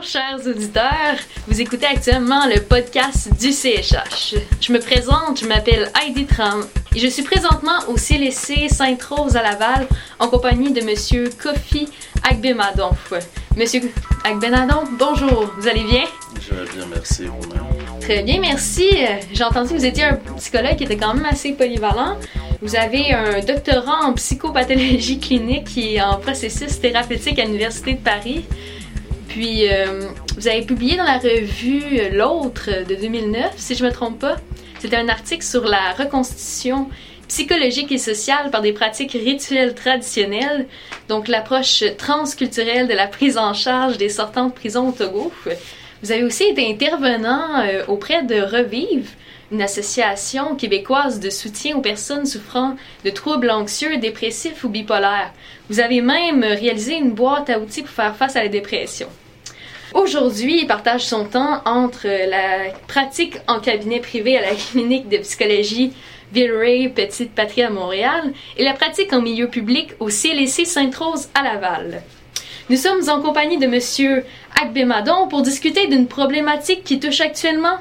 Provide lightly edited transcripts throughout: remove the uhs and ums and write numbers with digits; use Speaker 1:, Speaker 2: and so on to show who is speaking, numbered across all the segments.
Speaker 1: chers auditeurs, vous écoutez actuellement le podcast du CHH. Je me présente, je m'appelle Heidi Tram et je suis présentement au CLSC Sainte-Rose à Laval en compagnie de Monsieur Kofi Agbemadon. Monsieur Agbemadon, bonjour, vous allez bien?
Speaker 2: Je vais bien, merci vous-même.
Speaker 1: Très bien, merci. J'ai entendu que vous étiez un psychologue qui était quand même assez polyvalent. Vous avez un doctorat en psychopathologie clinique et en processus thérapeutique à l'Université de Paris. Puis, vous avez publié dans la revue L'Autre de 2009, si je ne me trompe pas. C'était un article sur la reconstitution psychologique et sociale par des pratiques rituelles traditionnelles, donc l'approche transculturelle de la prise en charge des sortants de prison au Togo. Vous avez aussi été intervenant auprès de Revive, une association québécoise de soutien aux personnes souffrant de troubles anxieux, dépressifs ou bipolaires. Vous avez même réalisé une boîte à outils pour faire face à la dépression. Aujourd'hui, il partage son temps entre la pratique en cabinet privé à la clinique de psychologie Villeray Petite Patrie à Montréal et la pratique en milieu public au CLSC Sainte-Rose à Laval. Nous sommes en compagnie de Monsieur Agbemadon pour discuter d'une problématique qui touche actuellement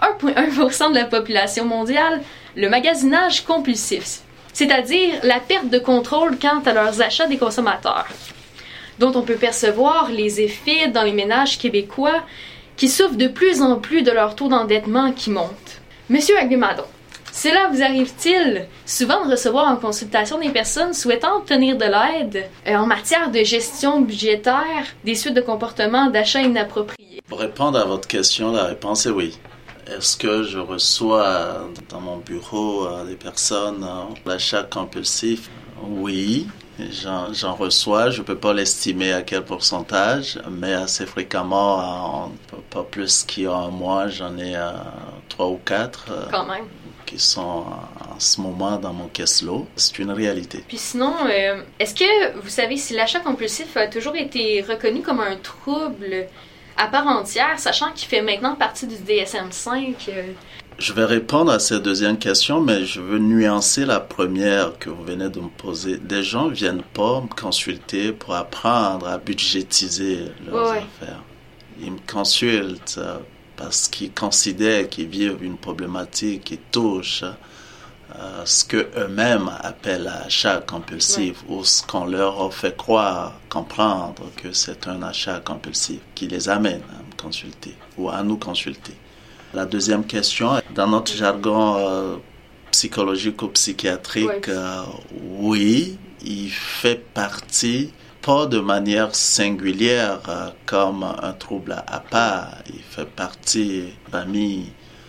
Speaker 1: 1,1% de la population mondiale, le magasinage compulsif, c'est-à-dire la perte de contrôle quant à leurs achats des consommateurs, dont on peut percevoir les effets dans les ménages québécois qui souffrent de plus en plus de leur taux d'endettement qui monte. Monsieur Agbemadon, cela vous arrive-t-il souvent de recevoir en consultation des personnes souhaitant obtenir de l'aide en matière de gestion budgétaire, des suites de comportements d'achat inappropriés?
Speaker 2: Pour répondre à votre question, la réponse est oui. Est-ce que je reçois dans mon bureau des personnes l'achat compulsif? Oui, j'en reçois. Je ne peux pas l'estimer à quel pourcentage, mais assez fréquemment, pas plus qu'il y a un mois, j'en ai 3 ou 4.
Speaker 1: Quand même.
Speaker 2: Qui sont en ce moment dans mon casse-lot. C'est une réalité.
Speaker 1: Puis sinon, est-ce que vous savez si l'achat compulsif a toujours été reconnu comme un trouble à part entière, sachant qu'il fait maintenant partie du DSM-5?
Speaker 2: Je vais répondre à cette deuxième question, mais je veux nuancer la première que vous venez de me poser. Des gens ne viennent pas me consulter pour apprendre à budgétiser leurs affaires. Ils me consultent parce qu'ils considèrent qu'ils vivent une problématique qui touche ce qu'eux-mêmes appellent l'achat compulsif ou ce qu'on leur a fait croire, comprendre que c'est un achat compulsif qui les amène à me consulter ou à nous consulter. La deuxième question, dans notre jargon psychologique ou psychiatrique, oui, il fait partie, pas de manière singulière comme un trouble à part. Il fait partie de la famille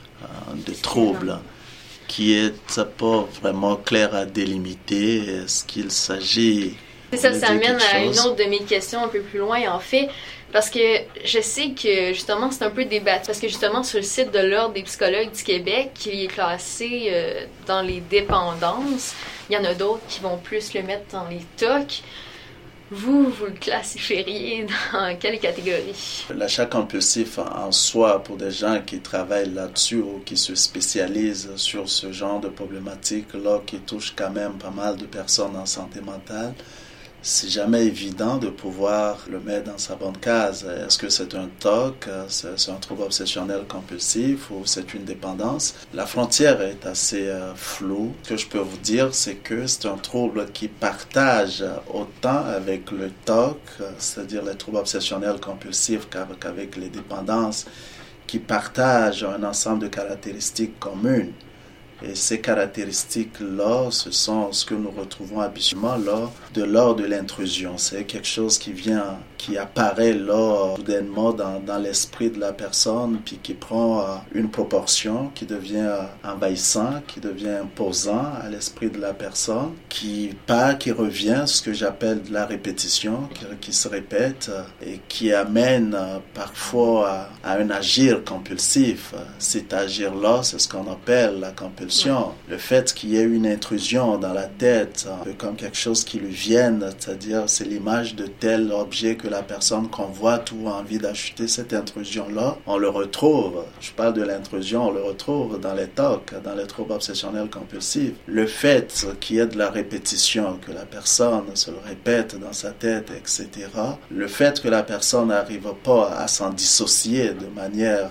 Speaker 2: de troubles qui est pas vraiment clair à délimiter. Est-ce qu'il s'agit...
Speaker 1: Ça amène à une autre de mes questions un peu plus loin, en fait, parce que je sais que, justement, c'est un peu débattu, parce que, justement, sur le site de l'Ordre des psychologues du Québec, qui est classé dans les dépendances, il y en a d'autres qui vont plus le mettre dans les TOC. Vous le classifieriez dans quelle catégorie?
Speaker 2: L'achat compulsif en soi, pour des gens qui travaillent là-dessus ou qui se spécialisent sur ce genre de problématique-là, qui touche quand même pas mal de personnes en santé mentale, c'est jamais évident de pouvoir le mettre dans sa bonne case. Est-ce que c'est un TOC, c'est un trouble obsessionnel compulsif ou c'est une dépendance? La frontière est assez floue. Ce que je peux vous dire, c'est que c'est un trouble qui partage autant avec le TOC, c'est-à-dire les troubles obsessionnels compulsifs, qu'avec les dépendances, qui partagent un ensemble de caractéristiques communes. Et ces caractéristiques-là, ce sont ce que nous retrouvons habituellement lors de l'intrusion. C'est quelque chose qui apparaît là, soudainement dans l'esprit de la personne, puis qui prend une proportion, qui devient envahissant, qui devient imposant à l'esprit de la personne, qui revient, ce que j'appelle de la répétition, qui se répète et qui amène parfois à un agir compulsif. Cet agir-là, c'est ce qu'on appelle la compulsion compulsion. Le fait qu'il y ait une intrusion dans la tête, un peu comme quelque chose qui lui vienne, c'est-à-dire c'est l'image de tel objet que la personne convoite ou a envie d'acheter, cette intrusion-là, on le retrouve. Je parle de l'intrusion, on le retrouve dans les TOC, dans les troubles obsessionnels compulsifs. Le fait qu'il y ait de la répétition, que la personne se le répète dans sa tête, etc. Le fait que la personne n'arrive pas à s'en dissocier de manière,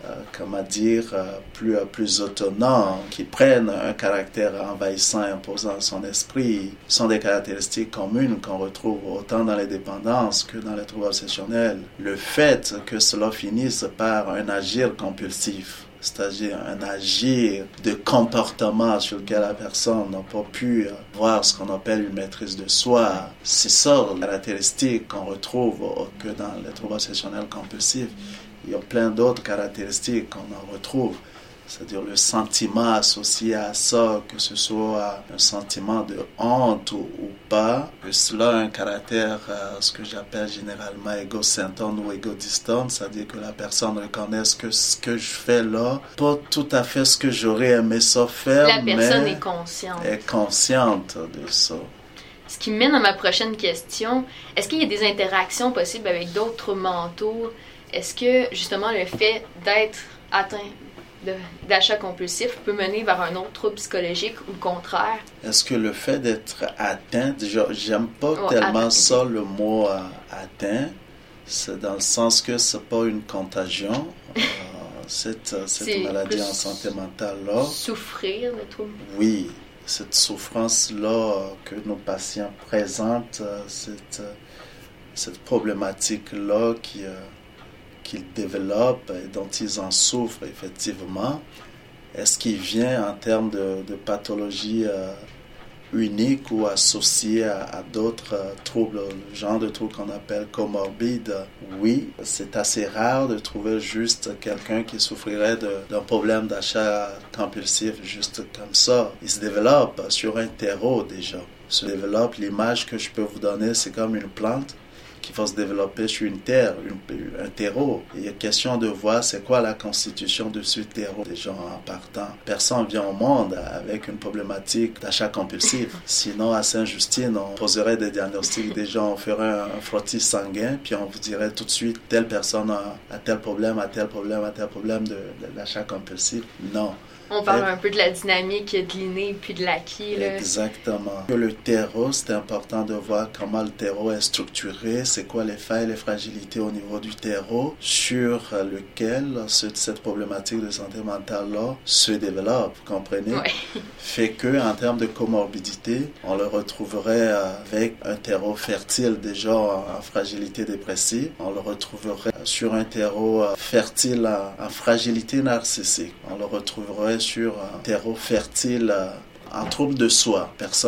Speaker 2: plus autonome, qui prenne un caractère envahissant, imposant à son esprit, sont des caractéristiques communes qu'on retrouve autant dans les dépendances que dans les troubles obsessionnels. Le fait que cela finisse par un agir compulsif, c'est-à-dire un agir de comportement sur lequel la personne n'a pas pu voir ce qu'on appelle une maîtrise de soi. C'est ça la caractéristique qu'on retrouve que dans les troubles obsessionnels compulsifs. Il y a plein d'autres caractéristiques qu'on en retrouve. C'est-à-dire le sentiment associé à ça, que ce soit un sentiment de honte ou pas, que cela a un caractère, ce que j'appelle généralement égocentré ou égodistant, c'est-à-dire que la personne reconnaisse que ce que je fais là, pas tout à fait ce que j'aurais aimé ça faire,
Speaker 1: la personne
Speaker 2: mais
Speaker 1: est
Speaker 2: consciente de ça.
Speaker 1: Ce qui me mène à ma prochaine question, est-ce qu'il y a des interactions possibles avec d'autres mentaux? Est-ce que justement le fait d'être atteint d'achat compulsif peut mener vers un autre trouble psychologique ou le contraire?
Speaker 2: Est-ce que le fait d'être atteint, j'aime pas tellement ça le mot atteint, c'est dans le sens que c'est pas une contagion, cette maladie en santé mentale-là.
Speaker 1: Souffrir de trouble?
Speaker 2: Oui, cette souffrance-là que nos patients présentent, cette problématique-là qu'ils développent et dont ils en souffrent effectivement, est-ce qu'il vient en termes de pathologie unique ou associée à d'autres troubles, le genre de troubles qu'on appelle comorbides? Oui, c'est assez rare de trouver juste quelqu'un qui souffrirait d'un problème d'achat compulsif juste comme ça. Il se développe sur un terreau déjà. Se développe, l'image que je peux vous donner, c'est comme une plante qui va se développer sur une terre, un terreau. Et il est question de voir c'est quoi la constitution de ce terreau des gens en partant. Personne vient au monde avec une problématique d'achat compulsif. Sinon, à Sainte-Justine, on poserait des diagnostics, des gens, on ferait un frottis sanguin, puis on vous dirait tout de suite, telle personne a tel problème, a tel problème, a tel problème de l'achat compulsif. Non.
Speaker 1: On parle un peu de la dynamique de l'inné puis de l'acquis. Là.
Speaker 2: Exactement. Le terreau, c'est important de voir comment le terreau est structuré, c'est quoi les failles, les fragilités au niveau du terreau sur lequel cette problématique de santé mentale-là se développe, vous comprenez?
Speaker 1: Ouais.
Speaker 2: Fait que en termes de comorbidité, on le retrouverait avec un terreau fertile déjà en fragilité dépressive, on le retrouverait sur un terreau fertile en fragilité narcissique, on le retrouverait sur un terreau fertile en trouble de soi,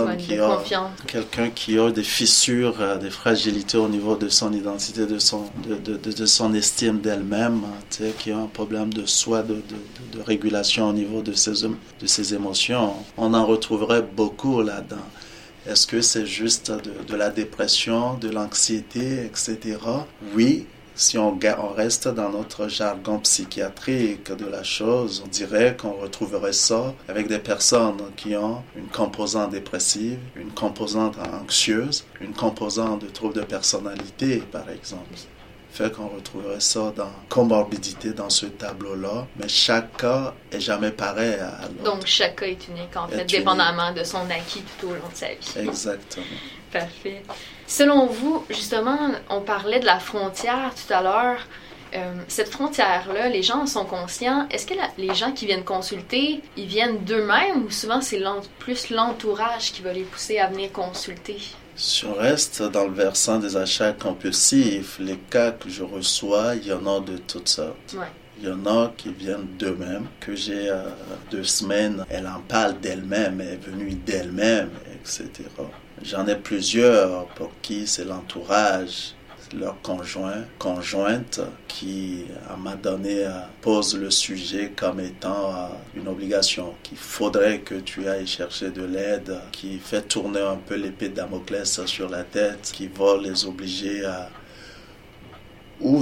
Speaker 2: quelqu'un qui a des fissures, des fragilités au niveau de son identité, de son estime d'elle-même, qui a un problème de soi, de régulation au niveau de ses émotions. On en retrouverait beaucoup là-dedans. Est-ce que c'est juste de la dépression, de l'anxiété, etc.? Oui. Si on reste dans notre jargon psychiatrique de la chose, on dirait qu'on retrouverait ça avec des personnes qui ont une composante dépressive, une composante anxieuse, une composante de trouble de personnalité, par exemple. Fait qu'on retrouverait ça dans comorbidité dans ce tableau-là, mais chaque cas est jamais pareil à l'autre.
Speaker 1: Donc chaque cas est unique, en fait, dépendamment de son acquis tout au long de sa vie.
Speaker 2: Exactement.
Speaker 1: Parfait. Selon vous, justement, on parlait de la frontière tout à l'heure. Cette frontière-là, les gens en sont conscients. Est-ce que les gens qui viennent consulter, ils viennent d'eux-mêmes ou souvent c'est plus l'entourage qui va les pousser à venir consulter?
Speaker 2: Si on reste dans le versant des achats compulsifs, les cas que je reçois, il y en a de toutes sortes.
Speaker 1: Ouais.
Speaker 2: Il y en a qui viennent d'eux-mêmes, que j'ai 2 semaines, elle en parle d'elle-même, elle est venue d'elle-même, etc. J'en ai plusieurs pour qui c'est l'entourage, leur conjointe, qui, à un moment donné, pose le sujet comme étant une obligation, qu'il faudrait que tu ailles chercher de l'aide, qui fait tourner un peu l'épée de Damoclès sur la tête, qui va les obliger à ou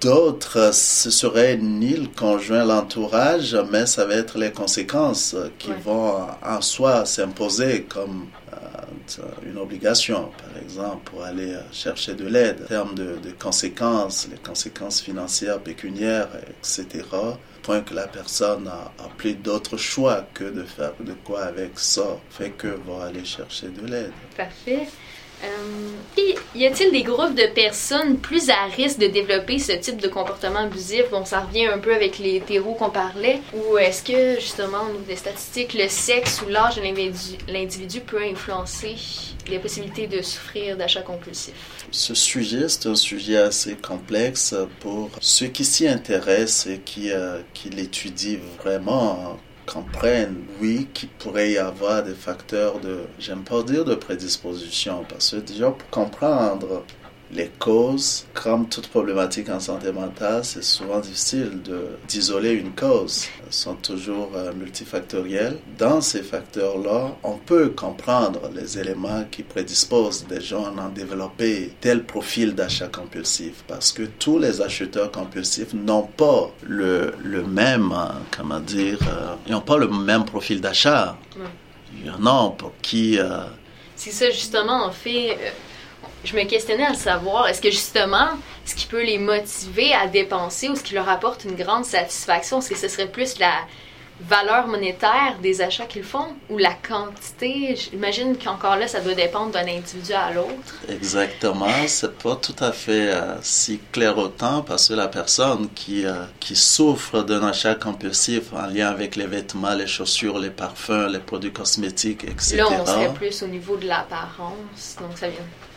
Speaker 2: D'autres, ce serait ni le conjoint, l'entourage, mais ça va être les conséquences qui vont en soi s'imposer comme une obligation, par exemple, pour aller chercher de l'aide. En termes de conséquences, les conséquences financières, pécuniaires, etc., point que la personne a plus d'autre choix que de faire de quoi avec ça, fait que va aller chercher de l'aide.
Speaker 1: Parfait. Y a-t-il des groupes de personnes plus à risque de développer ce type de comportement abusif? Bon, ça revient un peu avec les hétéros qu'on parlait. Ou est-ce que, justement, au niveau des statistiques, le sexe ou l'âge de l'individu peut influencer les possibilités de souffrir d'achats compulsifs?
Speaker 2: Ce sujet, c'est un sujet assez complexe pour ceux qui s'y intéressent et qui l'étudient vraiment. Comprennent, oui, qu'il pourrait y avoir des facteurs j'aime pas dire de prédisposition, parce que déjà pour comprendre les causes, comme toute problématique en santé mentale, c'est souvent difficile d'isoler une cause. Elles sont toujours multifactorielles. Dans ces facteurs-là, on peut comprendre les éléments qui prédisposent des gens à en développer tel profil d'achat compulsif, parce que tous les acheteurs compulsifs n'ont pas le même, ils n'ont pas le même profil d'achat. Il y en a pour qui...
Speaker 1: C'est ça, justement, en fait... Je me questionnais à savoir, est-ce que justement, ce qui peut les motiver à dépenser ou ce qui leur apporte une grande satisfaction, est-ce que ce serait plus la valeur monétaire des achats qu'ils font ou la quantité? J'imagine qu'encore là, ça doit dépendre d'un individu à l'autre.
Speaker 2: Exactement, c'est pas tout à fait si clair autant parce que la personne qui souffre d'un achat compulsif en lien avec les vêtements, les chaussures, les parfums, les produits cosmétiques, etc.
Speaker 1: Là, on serait plus au niveau de l'apparence, donc ça vient...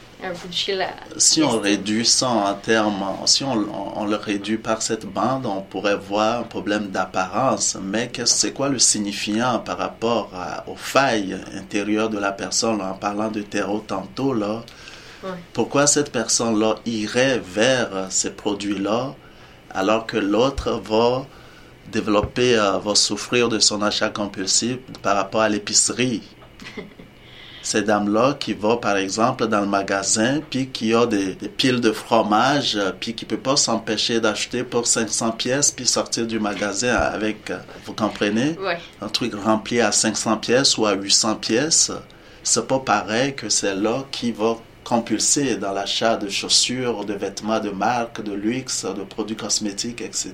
Speaker 2: Si on réduit ça en termes, si on le réduit par cette bande, on pourrait voir un problème d'apparence. Mais c'est quoi le signifiant par rapport aux failles intérieures de la personne, en parlant de terreau tantôt, là? Ouais. Pourquoi cette personne-là irait vers ces produits-là alors que l'autre va souffrir de son achat compulsif par rapport à l'épicerie? Ces dames-là qui vont, par exemple, dans le magasin, puis qui ont des piles de fromage, puis qui ne peuvent pas s'empêcher d'acheter pour 500 pièces, puis sortir du magasin avec, vous comprenez?
Speaker 1: Ouais.
Speaker 2: Un truc rempli à 500 pièces ou à 800 pièces. C'est pas pareil que celle-là qui va compulser dans l'achat de chaussures, de vêtements de marque, de luxe, de produits cosmétiques, etc.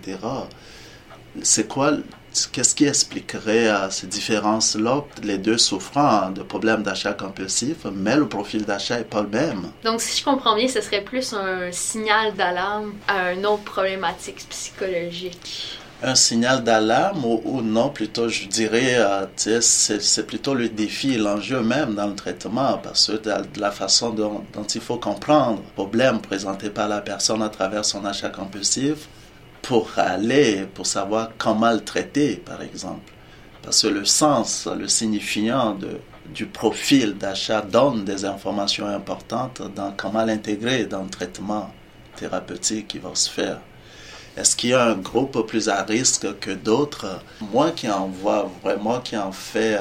Speaker 2: C'est quoi... Qu'est-ce qui expliquerait ces différences-là, les deux souffrant de problèmes d'achat compulsif, mais le profil d'achat n'est pas le même?
Speaker 1: Donc, si je comprends bien, ce serait plus un signal d'alarme à une autre problématique psychologique.
Speaker 2: Un signal d'alarme ou non, plutôt, je dirais, c'est plutôt le défi, l'enjeu même dans le traitement, parce que de la façon dont il faut comprendre le problème présenté par la personne à travers son achat compulsif, pour savoir comment le traiter, par exemple. Parce que le sens, le signifiant du profil d'achat donne des informations importantes dans comment l'intégrer dans le traitement thérapeutique qui va se faire. Est-ce qu'il y a un groupe plus à risque que d'autres? Moi qui en vois vraiment, qui en fait,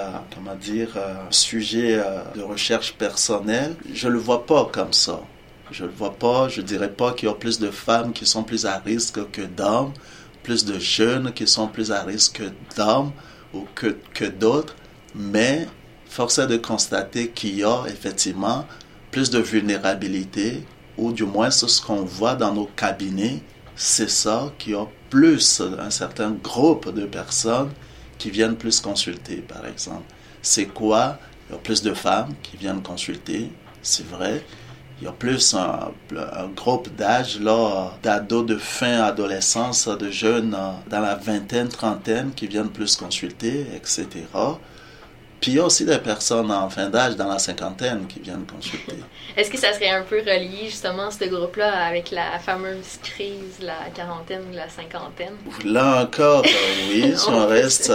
Speaker 2: un sujet de recherche personnelle, je le vois pas comme ça. Je ne vois pas, je dirais pas qu'il y a plus de femmes qui sont plus à risque que d'hommes, plus de jeunes qui sont plus à risque que d'hommes ou que d'autres, mais force est de constater qu'il y a effectivement plus de vulnérabilité, ou du moins ce qu'on voit dans nos cabinets, c'est ça, qu'il y a plus un certain groupe de personnes qui viennent plus consulter, par exemple. C'est quoi? Il y a plus de femmes qui viennent consulter, c'est vrai. Il y a plus un groupe d'âge, là, d'ados de fin adolescence, de jeunes dans la vingtaine, trentaine qui viennent plus consulter, etc. Puis il y a aussi des personnes en fin d'âge, dans la cinquantaine, qui viennent consulter.
Speaker 1: Est-ce que ça serait un peu relié, justement, ce groupe-là, avec la fameuse crise, la quarantaine ou la cinquantaine?
Speaker 2: Là encore, oui, si on reste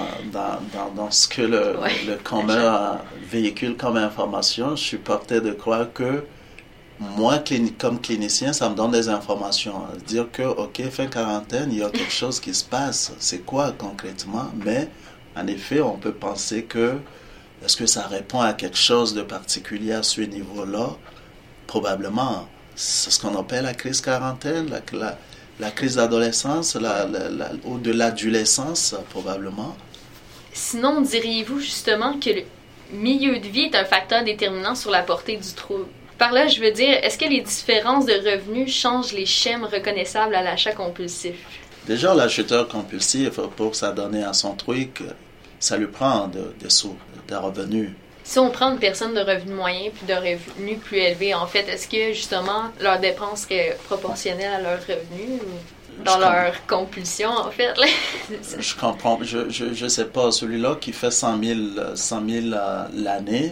Speaker 2: dans ce que le commun véhicule comme information, je suis porté de croire que moi, comme clinicien, ça me donne des informations. Dire que, OK, fin quarantaine, il y a quelque chose qui se passe. C'est quoi concrètement? Mais, en effet, on peut penser que, est-ce que ça répond à quelque chose de particulier à ce niveau-là? Probablement. C'est ce qu'on appelle la crise quarantaine, La crise d'adolescence ou de l'adolescence, probablement.
Speaker 1: Sinon, diriez-vous justement que le milieu de vie est un facteur déterminant sur la portée du trouble? Par là, je veux dire, est-ce que les différences de revenus changent les schèmes reconnaissables à l'achat compulsif?
Speaker 2: Déjà, l'acheteur compulsif, pour s'adonner à son truc, ça lui prend des sous, des revenus.
Speaker 1: Si on prend une personne de revenus moyens puis de revenus plus élevés, en fait, est-ce que justement leurs dépenses seraient proportionnelles à leurs revenus ou dans leur compulsion, en fait?
Speaker 2: Je comprends. Je sais pas, celui-là qui fait 100 000 l'année,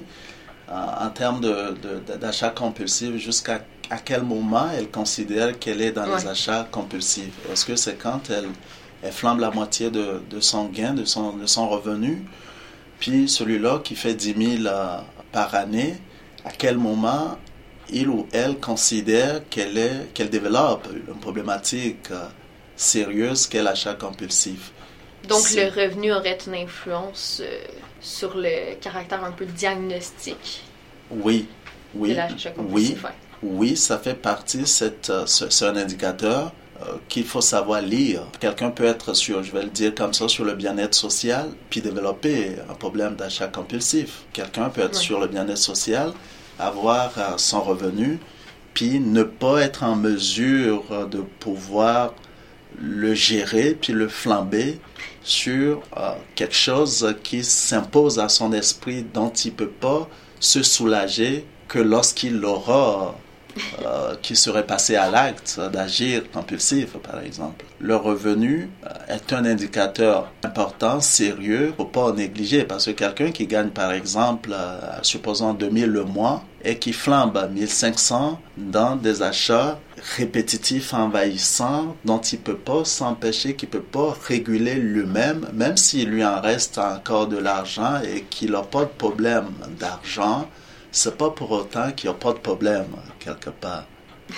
Speaker 2: en termes d'achat compulsif, jusqu'à quel moment elle considère qu'elle est dans les achats compulsifs? Est-ce que c'est quand elle flambe la moitié de son gain, de son revenu? Puis celui-là qui fait 10 000 par année, à quel moment il ou elle considère qu'elle développe une problématique sérieuse qu'est l'achat compulsif?
Speaker 1: Donc le revenu aurait une influence sur le caractère un peu diagnostique
Speaker 2: de
Speaker 1: l'achat compulsif.
Speaker 2: Oui, ça fait partie, c'est un indicateur qu'il faut savoir lire. Quelqu'un peut être je vais le dire comme ça, sur le bien-être social, puis développer un problème d'achat compulsif. Quelqu'un peut être sur le bien-être social, avoir son revenu, puis ne pas être en mesure de pouvoir le gérer, puis le flamber sur quelque chose qui s'impose à son esprit, dont il ne peut pas se soulager que lorsqu'il l'aura qui serait passé à l'acte d'agir compulsif, par exemple. Le revenu est un indicateur important, sérieux, il ne faut pas en négliger, parce que quelqu'un qui gagne, par exemple, supposons 2 000 le mois, et qui flambe à 1 500 dans des achats répétitifs, envahissants, dont il ne peut pas s'empêcher, qu'il ne peut pas réguler lui-même, même s'il lui en reste encore de l'argent et qu'il n'a pas de problème d'argent, c'est pas pour autant qu'il n'y a pas de problème, quelque part.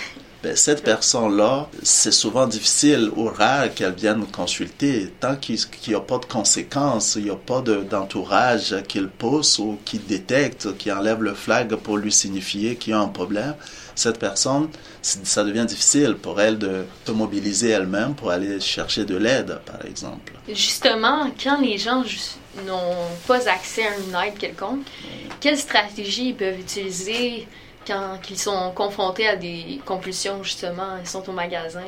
Speaker 2: Cette personne-là, c'est souvent difficile ou rare qu'elle vienne nous consulter. Tant qu'il n'y a pas de conséquences, il n'y a pas d'entourage qui le pousse ou qui détecte, qui enlève le flag pour lui signifier qu'il y a un problème, cette personne, ça devient difficile pour elle de se mobiliser elle-même pour aller chercher de l'aide, par exemple.
Speaker 1: Justement, quand les gens n'ont pas accès à une aide quelconque, quelles stratégies ils peuvent utiliser quand ils sont confrontés à des compulsions, justement, ils sont au magasin?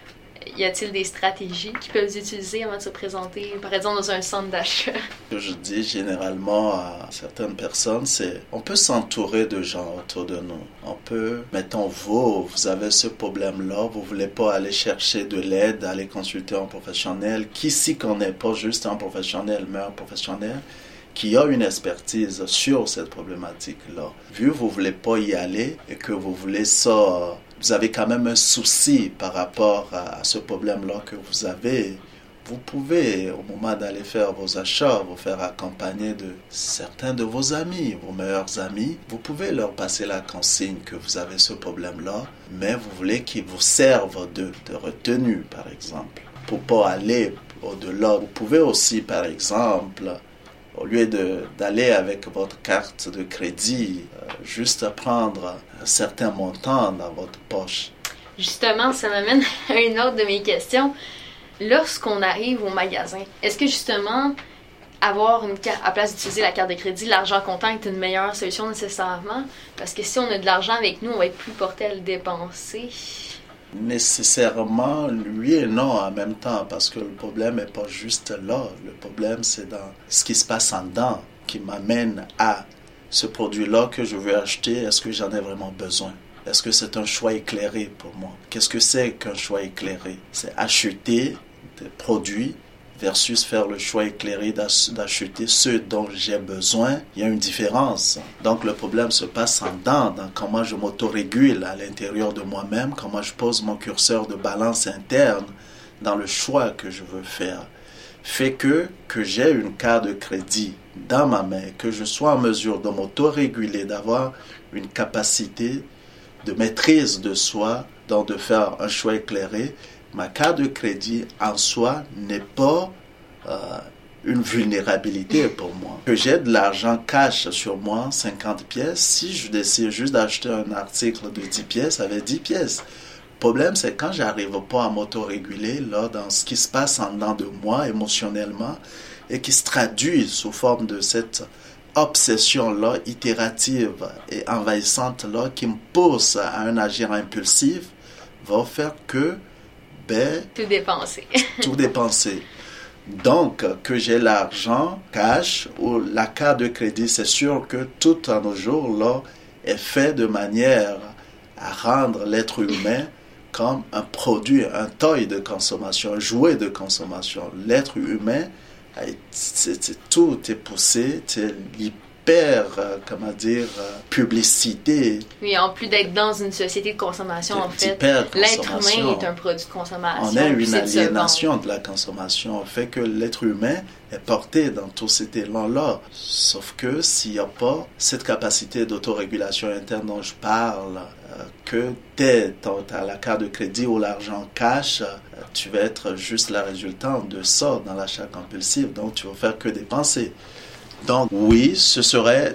Speaker 1: Y a-t-il des stratégies qu'ils peuvent utiliser avant de se présenter, par exemple, dans un centre d'achat?
Speaker 2: Ce que je dis généralement à certaines personnes, c'est on peut s'entourer de gens autour de nous. On peut, mettons, vous avez ce problème-là, vous ne voulez pas aller chercher de l'aide, aller consulter un professionnel, qui s'y connaît pas juste un professionnel, mais un professionnel qui a une expertise sur cette problématique-là. Vu que vous ne voulez pas y aller et que vous voulez ça, vous avez quand même un souci par rapport à ce problème-là que vous avez, vous pouvez, au moment d'aller faire vos achats, vous faire accompagner de certains de vos amis, vos meilleurs amis. Vous pouvez leur passer la consigne que vous avez ce problème-là, mais vous voulez qu'ils vous servent de retenue, par exemple, pour pas aller au-delà. Vous pouvez aussi, par exemple, au lieu d'aller avec votre carte de crédit, juste prendre un certain montant dans votre poche.
Speaker 1: Justement, ça m'amène à une autre de mes questions. Lorsqu'on arrive au magasin, est-ce que justement, avoir une carte, à place d'utiliser la carte de crédit, l'argent comptant est une meilleure solution nécessairement? Parce que si on a de l'argent avec nous, on va être plus porté à le dépenser.
Speaker 2: Nécessairement, oui et non en même temps, parce que le problème n'est pas juste là. Le problème, c'est dans ce qui se passe en dedans qui m'amène à ce produit-là que je veux acheter. Est-ce que j'en ai vraiment besoin? Est-ce que c'est un choix éclairé pour moi? Qu'est-ce que c'est qu'un choix éclairé? C'est acheter des produits versus faire le choix éclairé d'acheter ceux dont j'ai besoin. Il y a une différence. Donc le problème se passe en dedans, dans comment je m'autorégule à l'intérieur de moi-même, comment je pose mon curseur de balance interne dans le choix que je veux faire. Fait que j'ai une carte de crédit dans ma main, que je sois en mesure de m'autoréguler, d'avoir une capacité de maîtrise de soi, donc de faire un choix éclairé. Ma carte de crédit en soi n'est pas une vulnérabilité pour moi. Que j'ai de l'argent cash sur moi, 50 pièces, si je décide juste d'acheter un article de 10 pièces avec 10 pièces, problème, c'est quand j'arrive pas à m'autoréguler là, dans ce qui se passe en dedans de moi émotionnellement et qui se traduit sous forme de cette obsession-là, itérative et envahissante-là, qui me pousse à un agir impulsif, va faire que, tout dépenser. Donc, que j'ai l'argent, cash, ou la carte de crédit, c'est sûr que tout à nos jours, là, est fait de manière à rendre l'être humain comme un produit, un toy de consommation, un jouet de consommation. L'être humain, tout est poussé, c'est publicité.
Speaker 1: Oui, en plus d'être dans une société de consommation, en fait, l'être humain est un produit de consommation.
Speaker 2: On a une aliénation de la consommation, fait que l'être humain est porté dans tout cet élan-là. Sauf que s'il n'y a pas cette capacité d'autorégulation interne dont je parle, que t'as la carte de crédit ou l'argent cash, tu vas être juste la résultante de ça dans l'achat compulsif, donc tu vas faire que dépenser. Donc oui, ce serait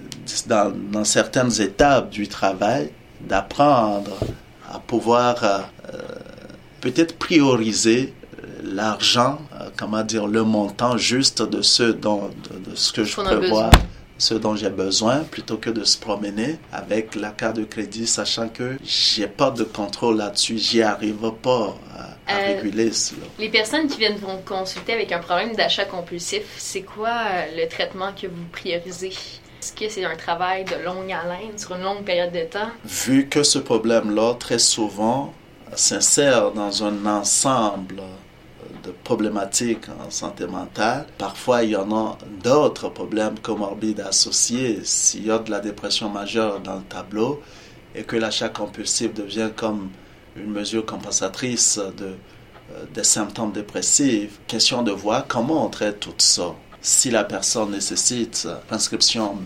Speaker 2: dans certaines étapes du travail d'apprendre à pouvoir peut-être prioriser l'argent, le montant juste de ce que je prévois, ce dont j'ai besoin, plutôt que de se promener avec la carte de crédit, sachant que j'ai pas de contrôle là-dessus, j'y arrive pas à réguler cela.
Speaker 1: Les personnes qui viennent vous consulter avec un problème d'achat compulsif, c'est quoi le traitement que vous priorisez? Est-ce que c'est un travail de longue haleine, sur une longue période de temps?
Speaker 2: Vu que ce problème-là, très souvent, s'insère dans un ensemble de problématiques en santé mentale. Parfois, il y en a d'autres problèmes comorbides associés. S'il y a de la dépression majeure dans le tableau et que l'achat compulsif devient comme une mesure compensatrice des symptômes dépressifs, question de voir comment on traite tout ça. Si la personne nécessite prescription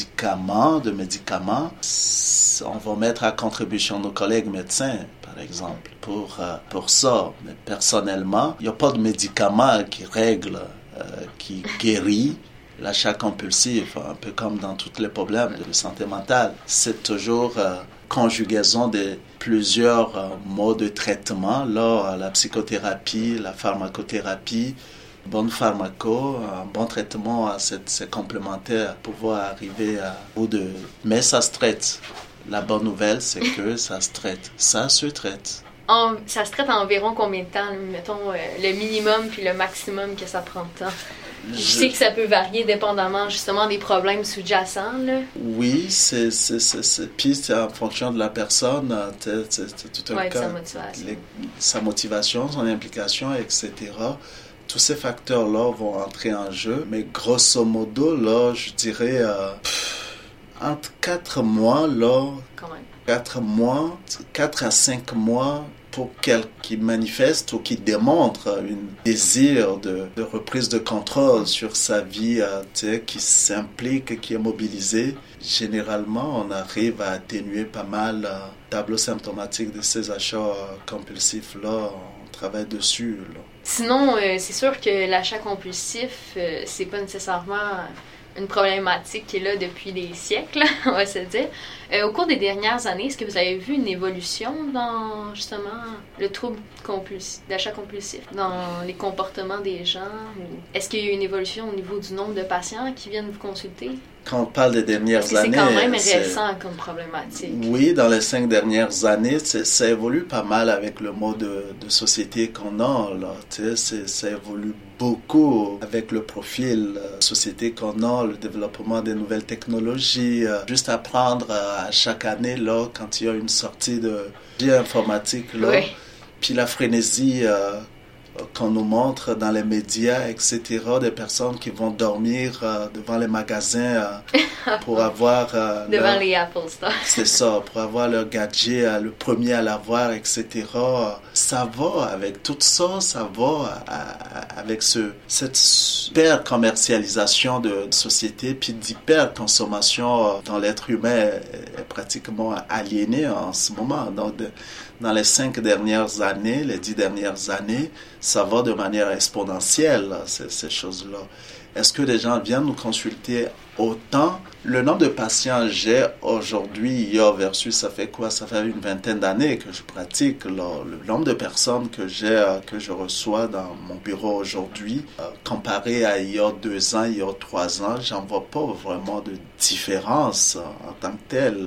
Speaker 2: de médicaments, on va mettre à contribution nos collègues médecins, par exemple, pour ça. Mais personnellement, il n'y a pas de médicament qui règle, qui guérit l'achat compulsif, un peu comme dans tous les problèmes de santé mentale. C'est toujours conjugaison de plusieurs modes de traitement, là, la psychothérapie, la pharmacothérapie, bonne pharmaco, un bon traitement, c'est complémentaire pour pouvoir arriver à bout de... Mais ça se traite. La bonne nouvelle, c'est que ça se traite. Ça se traite.
Speaker 1: Ça se traite en environ combien de temps, mettons, le minimum puis le maximum que ça prend de temps? Je sais que ça peut varier dépendamment justement des problèmes sous-jacents, là.
Speaker 2: Oui, puis c'est en fonction de la personne, c'est tout un cas.
Speaker 1: Sa motivation.
Speaker 2: Sa motivation, son implication, etc. Tous ces facteurs-là vont entrer en jeu, mais grosso modo, là, je dirais entre 4 mois, là,
Speaker 1: quand même.
Speaker 2: 4 à 5 mois pour quelqu'un qui manifeste ou qui démontre un désir de reprise de contrôle sur sa vie, qui s'implique, qui est mobilisé. Généralement, on arrive à atténuer pas mal le tableau symptomatique de ces achats compulsifs-là. On travaille dessus, là.
Speaker 1: Sinon, c'est sûr que l'achat compulsif, c'est pas nécessairement une problématique qui est là depuis des siècles, on va se dire. Au cours des dernières années, est-ce que vous avez vu une évolution dans, justement, le trouble d'achat compulsif, dans les comportements des gens? Est-ce qu'il y a eu une évolution au niveau du nombre de patients qui viennent vous consulter?
Speaker 2: Quand on parle des dernières années...
Speaker 1: C'est quand même récent comme problématique.
Speaker 2: Oui, dans les 5 dernières années, ça évolue pas mal avec le mode de société qu'on a, là. Ça évolue beaucoup avec le profil de société qu'on a, le développement des nouvelles technologies. Juste apprendre à chaque année, là, quand il y a une sortie de informatique, là, oui. Puis la frénésie... qu'on nous montre dans les médias, etc., des personnes qui vont dormir devant les magasins pour avoir...
Speaker 1: devant les Apple Store.
Speaker 2: C'est ça, pour avoir leur gadget, le premier à l'avoir, etc. Ça va avec tout ça, ça va avec cette super commercialisation de société, puis d'hyper-consommation dont l'être humain est pratiquement aliéné en ce moment. Donc, dans les 5 dernières années, les 10 dernières années, ça va de manière exponentielle, ces choses-là. est-ce que les gens viennent nous consulter autant? Le nombre de patients j'ai aujourd'hui, hier versus ça fait quoi? Ça fait une vingtaine d'années que je pratique. Le nombre de personnes que je reçois dans mon bureau aujourd'hui, comparé à il y a 2 ans, il y a 3 ans, j'en vois pas vraiment de différence en tant que telle.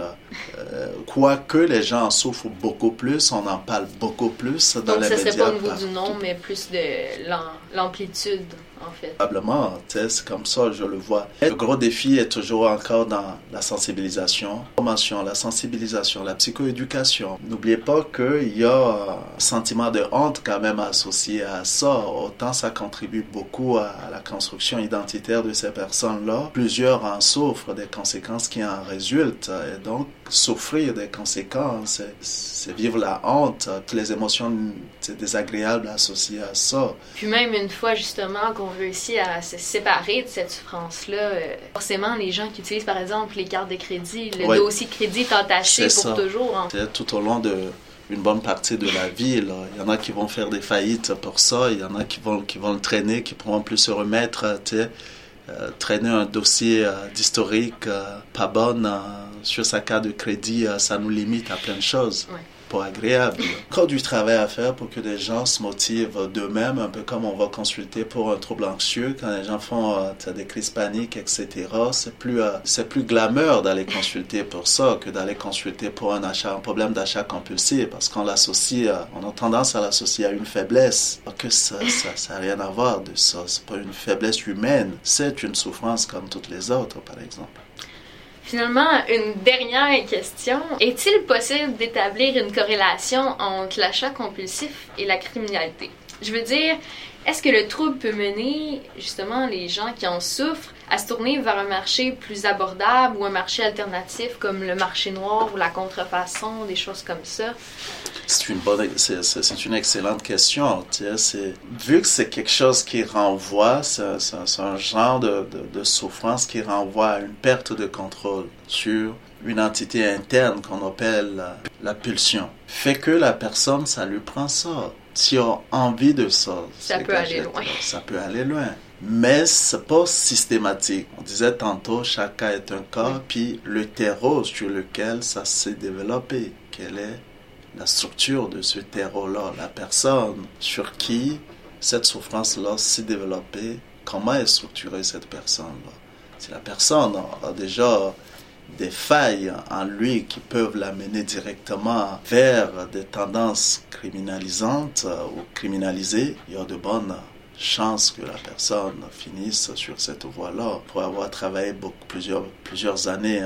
Speaker 2: Quoique les gens en souffrent beaucoup plus, on en parle beaucoup plus dans
Speaker 1: donc,
Speaker 2: les médias.
Speaker 1: Donc, ce serait pas au niveau du nombre, mais plus de l'amplitude, en fait.
Speaker 2: Probablement, c'est comme ça, je le vois. Le gros défi est toujours encore dans la sensibilisation, la formation, la sensibilisation, la psychoéducation. N'oubliez pas qu'il y a un sentiment de honte quand même associé à ça. Autant ça contribue beaucoup à la construction identitaire de ces personnes-là. Plusieurs en souffrent des conséquences qui en résultent. Et donc, souffrir des conséquences, c'est vivre la honte, toutes les émotions désagréables associées à ça.
Speaker 1: Puis même une fois justement qu'on réussit à se séparer de cette souffrance-là, forcément les gens qui utilisent par exemple les cartes de crédit, le dossier de crédit est entaché pour
Speaker 2: ça.
Speaker 1: toujours. Hein.
Speaker 2: C'est tout au long une bonne partie de la vie. Là. Il y en a qui vont faire des faillites pour ça, il y en a qui vont le traîner, qui pourront plus se remettre, traîner un dossier d'historique pas bonne sur sa carte de crédit, ça nous limite à plein de choses.
Speaker 1: Ouais.
Speaker 2: Pas agréable. Encore du travail à faire pour que les gens se motivent d'eux-mêmes, un peu comme on va consulter pour un trouble anxieux, quand les gens font des crises paniques, etc. C'est plus glamour d'aller consulter pour ça que d'aller consulter pour un problème d'achat compulsif, parce qu'on on a tendance à l'associer à une faiblesse. Alors que ça n'a rien à voir de ça. C'est pas une faiblesse humaine, c'est une souffrance comme toutes les autres, par exemple.
Speaker 1: Finalement, une dernière question. Est-il possible d'établir une corrélation entre l'achat compulsif et la criminalité? Je veux dire, est-ce que le trouble peut mener justement les gens qui en souffrent à se tourner vers un marché plus abordable ou un marché alternatif comme le marché noir ou la contrefaçon, des choses comme ça?
Speaker 2: C'est une excellente question. Vu que c'est quelque chose qui renvoie, c'est un genre de souffrance qui renvoie à une perte de contrôle sur une entité interne qu'on appelle la pulsion. Fait que la personne, ça lui prend ça. Si on a envie de ça,
Speaker 1: ça peut aller loin.
Speaker 2: Ça peut aller loin. Mais c'est pas systématique. On disait tantôt, chaque cas est un cas, puis le terreau sur lequel ça s'est développé, quelle est la structure de ce terreau-là, la personne sur qui cette souffrance-là s'est développée, comment est structurée cette personne-là. Si la personne a déjà des failles en lui qui peuvent l'amener directement vers des tendances criminalisantes ou criminalisées, il y a de bonnes chances que la personne finisse sur cette voie-là. Pour avoir travaillé plusieurs années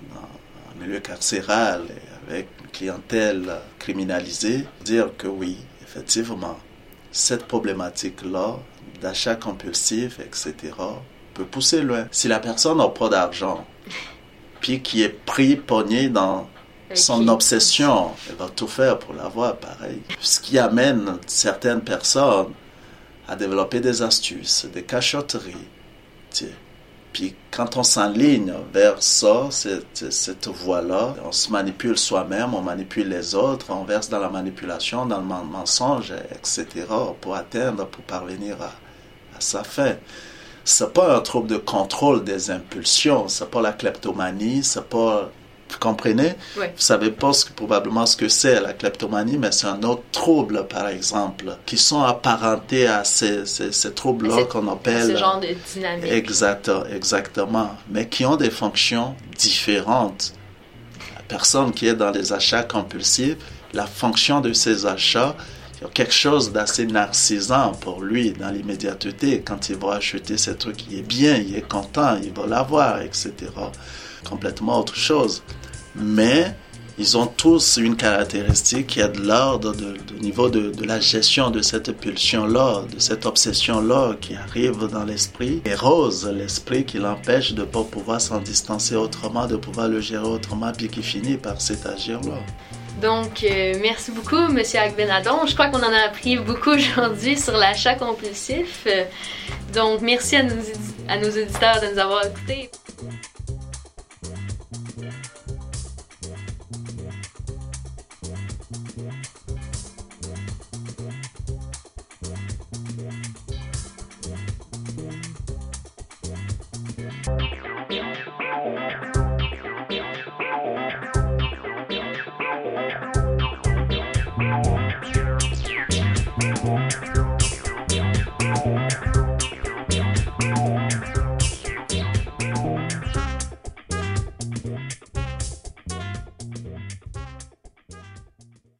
Speaker 2: en milieu carcéral et avec une clientèle criminalisée, dire que oui, effectivement, cette problématique-là d'achat compulsif, etc., peut pousser loin. Si la personne n'a pas d'argent, puis qui est pogné dans son obsession, elle va tout faire pour l'avoir pareil. Ce qui amène certaines personnes à développer des astuces, des cachotteries. Puis quand on s'enligne vers ça, cette voie-là, on se manipule soi-même, on manipule les autres, on verse dans la manipulation, dans le mensonge, etc. pour parvenir à sa fin. C'est pas un trouble de contrôle des impulsions, c'est pas la kleptomanie, c'est pas... Vous comprenez?
Speaker 1: Oui.
Speaker 2: Vous savez pas probablement ce que c'est la kleptomanie, mais c'est un autre trouble, par exemple, qui sont apparentés à ces troubles-là qu'on appelle...
Speaker 1: Ce genre de dynamique.
Speaker 2: Exactement, mais qui ont des fonctions différentes. La personne qui est dans les achats compulsifs, la fonction de ces achats, il y a quelque chose d'assez narcissant pour lui dans l'immédiateté. Quand il va acheter ces trucs, il est bien, il est content, il va l'avoir, etc. Complètement autre chose. Mais ils ont tous une caractéristique qui est de l'ordre du niveau de la gestion de cette pulsion-là, de cette obsession-là qui arrive dans l'esprit, érose l'esprit qui l'empêche de ne pas pouvoir s'en distancer autrement, de pouvoir le gérer autrement, puis qui finit par s'étagir-là.
Speaker 1: Donc, merci beaucoup, M. Agbenadon. Je crois qu'on en a appris beaucoup aujourd'hui sur l'achat compulsif. Donc, merci à nos auditeurs de nous avoir écoutés.